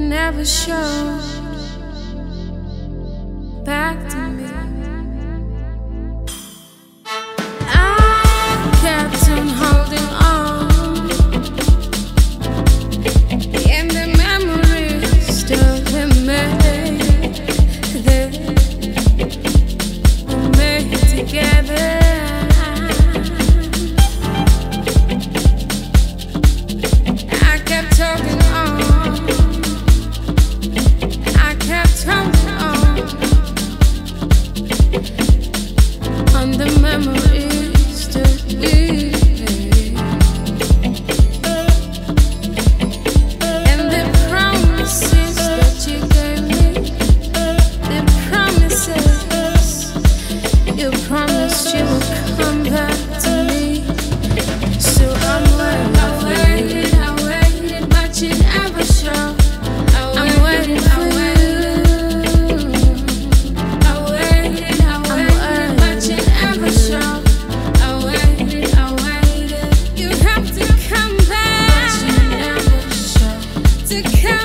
never showed back to me. I kept on holding on, and the memories still remain. We made together. I kept talking on. I kept holding on the memories that we made, and the promises that you gave me, the promises you promised you would come back to me. So I'm waiting, I waited, but you never showed. I'm waiting for you. I waited, but you never showed. I waited. You have to come back, but you never showed. To come